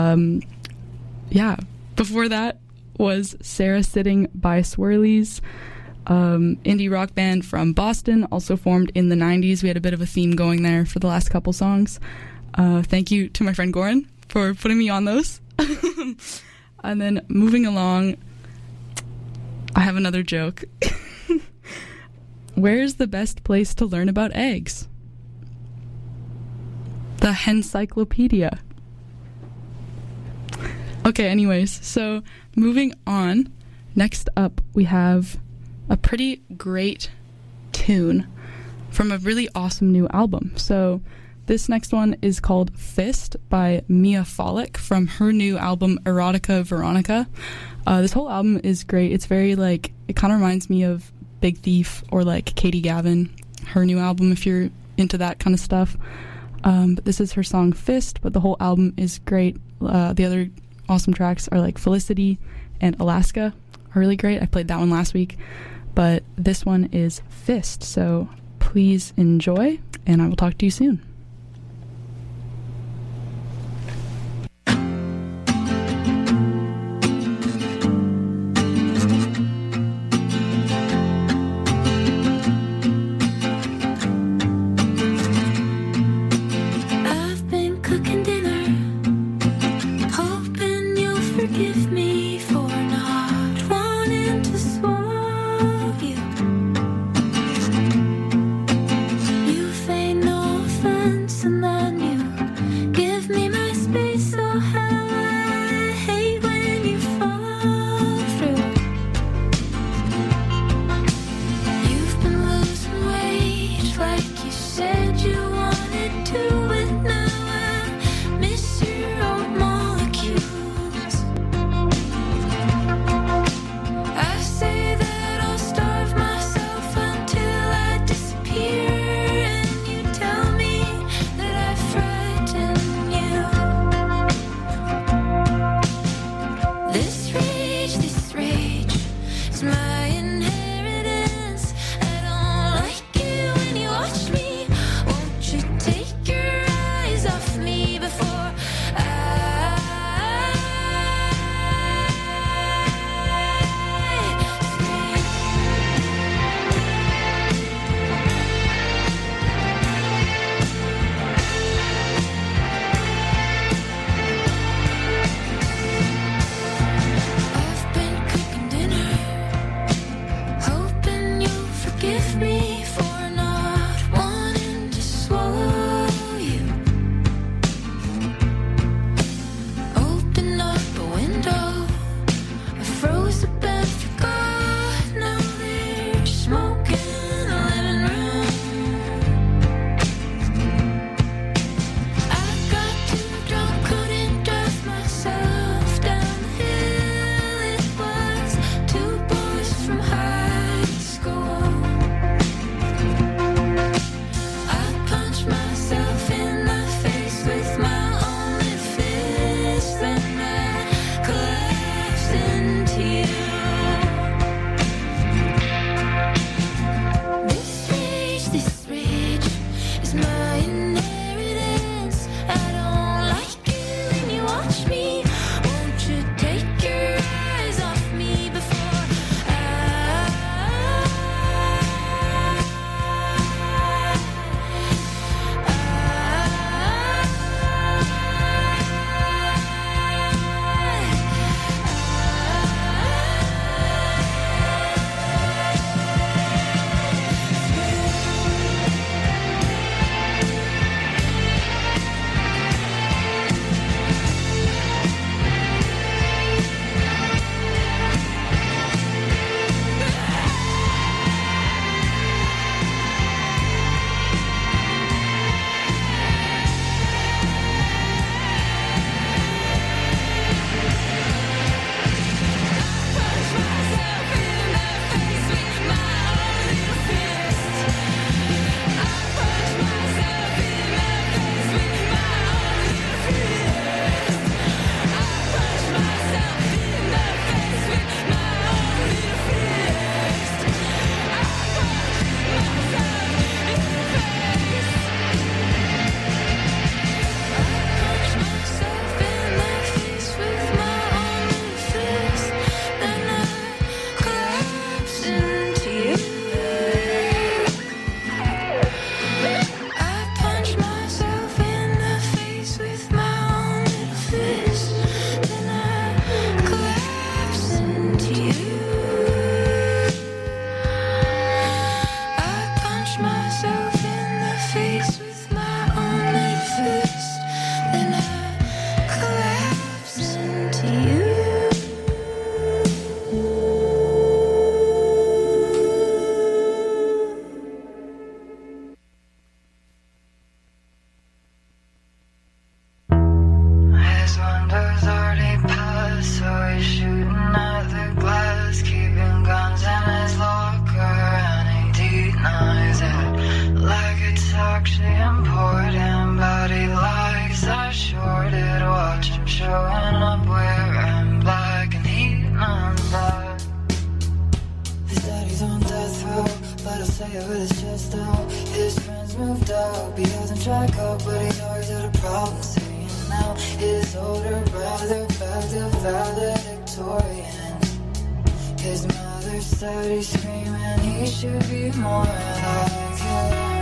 Yeah, before that was Sarah Sitting by Swirlies, indie rock band from Boston, also formed in the 90s. We had a bit of a theme going there for the last couple songs. Thank you to my friend Goran for putting me on those. And then moving along, I have another joke. Where's the best place to learn about eggs? The Hencyclopedia. Okay, anyways, so moving on. Next up, we have a pretty great tune from a really awesome new album. So this next one is called Fist by Mia Follick from her new album Erotica Veronica. This whole album is great. It's very like, it kind of reminds me of Big Thief or like Katie Gavin, her new album, if you're into that kind of stuff. But this is her song Fist, but the whole album is great. The other awesome tracks are like Felicity and Alaska are really great. I played that one last week, but this one is Fist. So please enjoy, and I will talk to you soon. say it with his chest out. His friends moved out, he doesn't track up, but he's always had a problem saying out. His older brother back to valedictorian. His mother said he's screaming he should be more like her.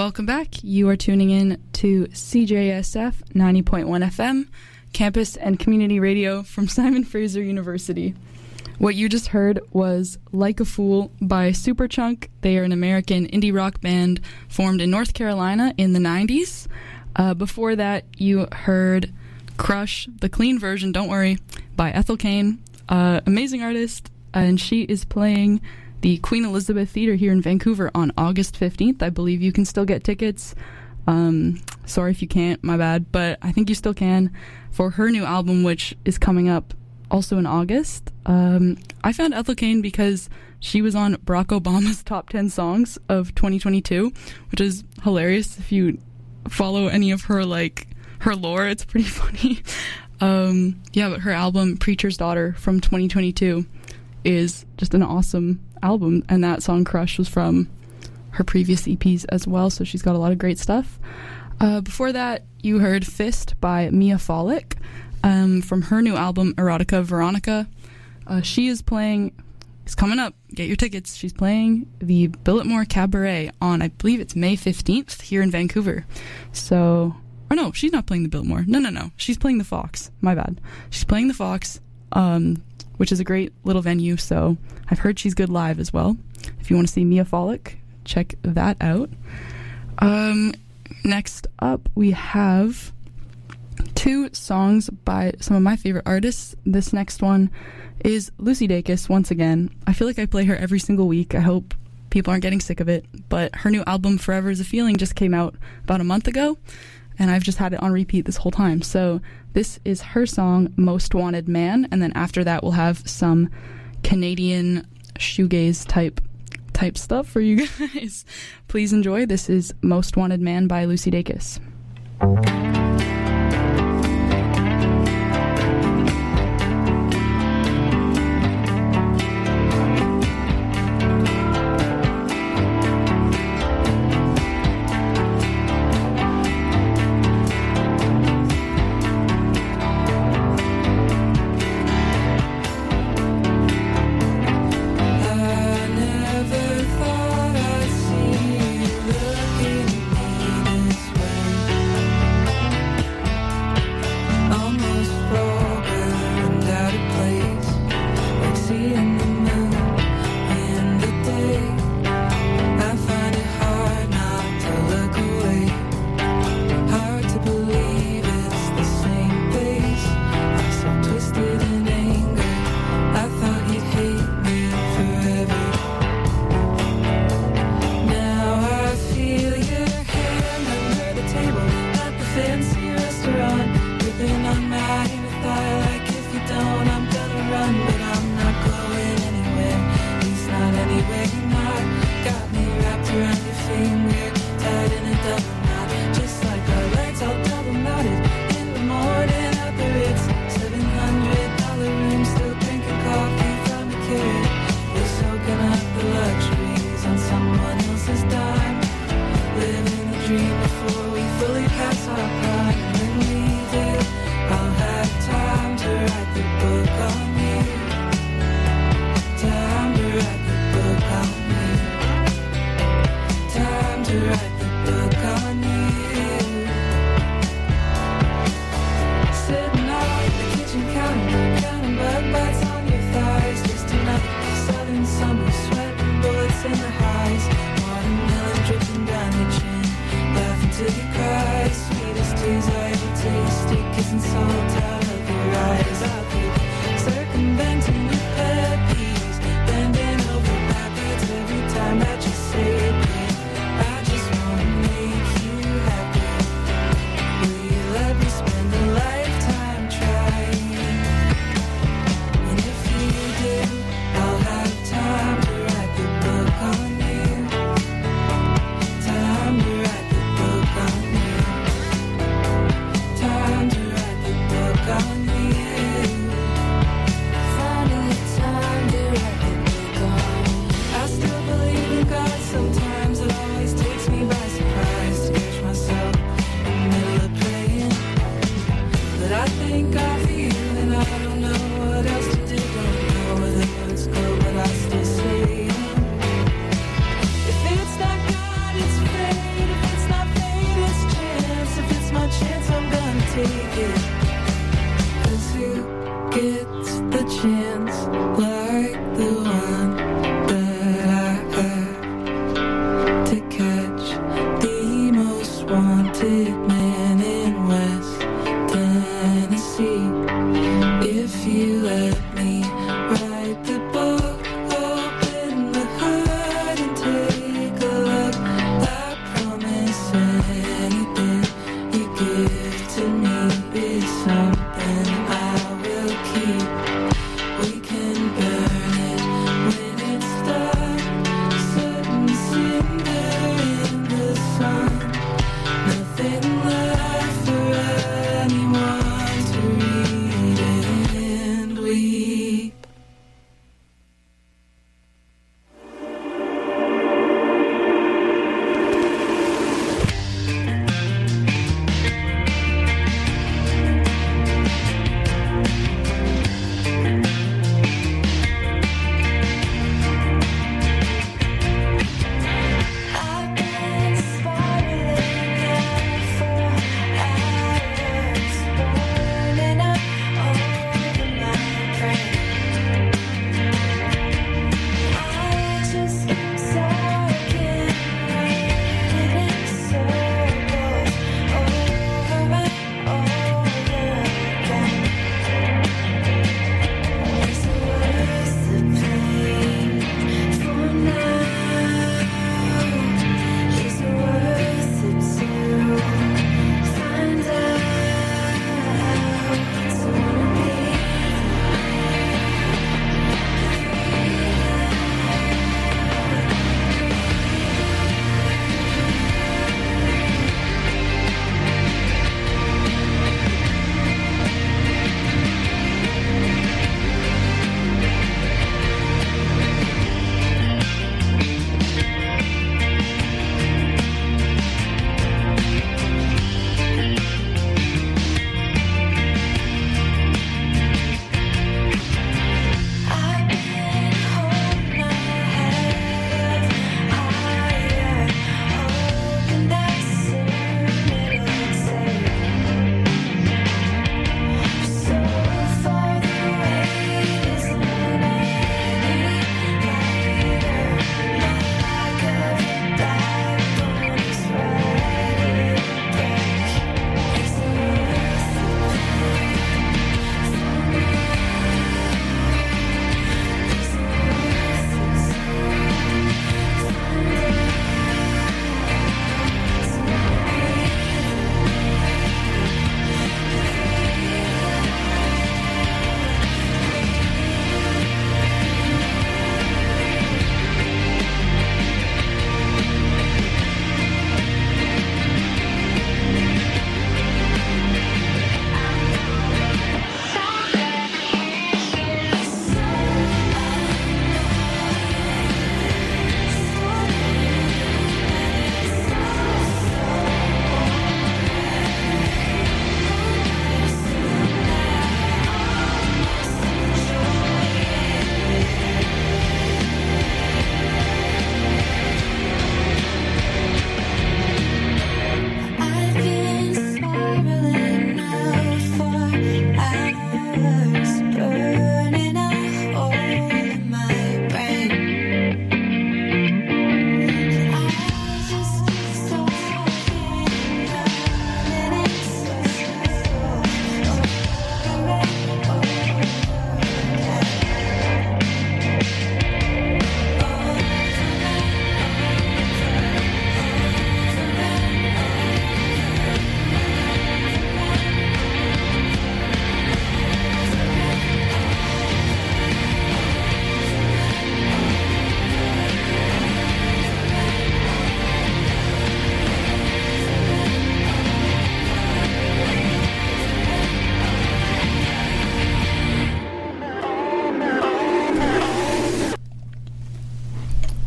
Welcome back. You are tuning in to CJSF 90.1 FM, campus and community radio from Simon Fraser University. What you just heard was Like a Fool by Superchunk. They are an American indie rock band formed in North Carolina in the 90s. Before that, you heard Crush, the clean version, don't worry, by Ethel Cain, amazing artist, and she is playing the Queen Elizabeth Theatre here in Vancouver on August 15th. I believe you can still get tickets. Sorry if you can't, my bad, but I think you still can for her new album, which is coming up also in August. I found Ethel Cain because she was on Barack Obama's top 10 songs of 2022, which is hilarious. If you follow any of her, like, her lore, it's pretty funny. Yeah, but her album, Preacher's Daughter, from 2022 is just an awesome album, and that song Crush was from her previous EPs as well, so she's got a lot of great stuff. Before that, you heard Fist by Mia Folick from her new album Erotica Veronica. She is playing, it's coming up, get your tickets, she's playing the Biltmore Cabaret on, I believe it's May 15th here in Vancouver. So, or no, she's not playing the Biltmore, no, she's playing the Fox, my bad. She's playing the Fox, which is a great little venue, so I've heard she's good live as well. If you want to see Mia Folick, check that out. Next up, we have two songs by some of my favorite artists. This next one is Lucy Dacus, once again. I feel like I play her every single week. I hope people aren't getting sick of it, but her new album, Forever is a Feeling, just came out about a month ago, and I've just had it on repeat this whole time. So this is her song, Most Wanted Man, and then after that we'll have some Canadian shoegaze type stuff for you guys. Please enjoy. This is Most Wanted Man by Lucy Dacus. I'll have time to write the book on you.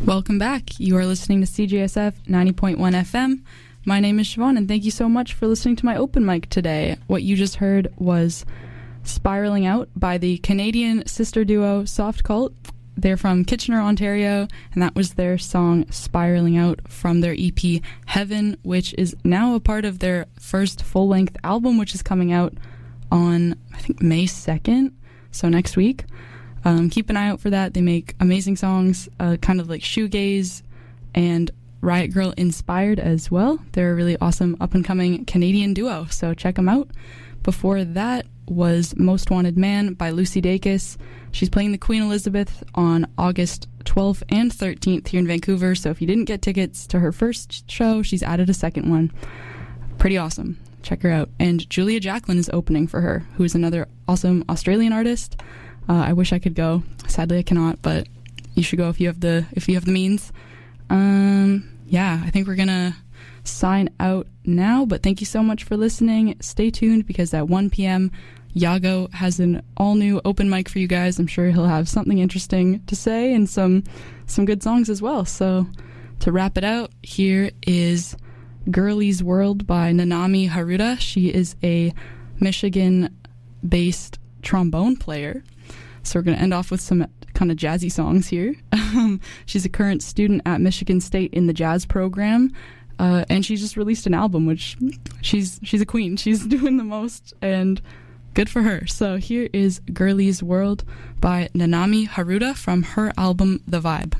Welcome back. You are listening to CJSF 90.1 FM. My name is Siobhan, and thank you so much for listening to my open mic today. What you just heard was Spiraling Out by the Canadian sister duo Soft Cult. They're from Kitchener, Ontario, and that was their song Spiraling Out from their EP Heaven, which is now a part of their first full-length album, which is coming out on, I think, May 2nd, so next week. Keep an eye out for that. They make amazing songs, kind of like shoegaze and Riot Grrrl inspired as well. They're a really awesome up-and-coming Canadian duo, so check them out. Before that was Most Wanted Man by Lucy Dacus. She's playing the Queen Elizabeth on August 12th and 13th here in Vancouver, so if you didn't get tickets to her first show, she's added a second one. Pretty awesome. Check her out. And Julia Jacklin is opening for her, who is another awesome Australian artist. I wish I could go. Sadly, I cannot, but you should go if you have the means. Yeah, I think we're gonna sign out now, but thank you so much for listening. Stay tuned, because at 1 p.m. Yago has an all-new open mic for you guys. I'm sure he'll have something interesting to say and some good songs as well. So to wrap it out, here is World by Nanami Haruta. She is a Michigan-based trombone player. So we're going to end off with some kind of jazzy songs here. She's a current student at Michigan State in the jazz program, and she just released an album, which she's a queen. She's doing the most, and good for her. So here is Girlie's World by Nanami Haruta from her album The Vibe.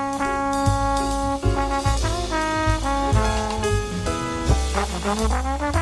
Thank you.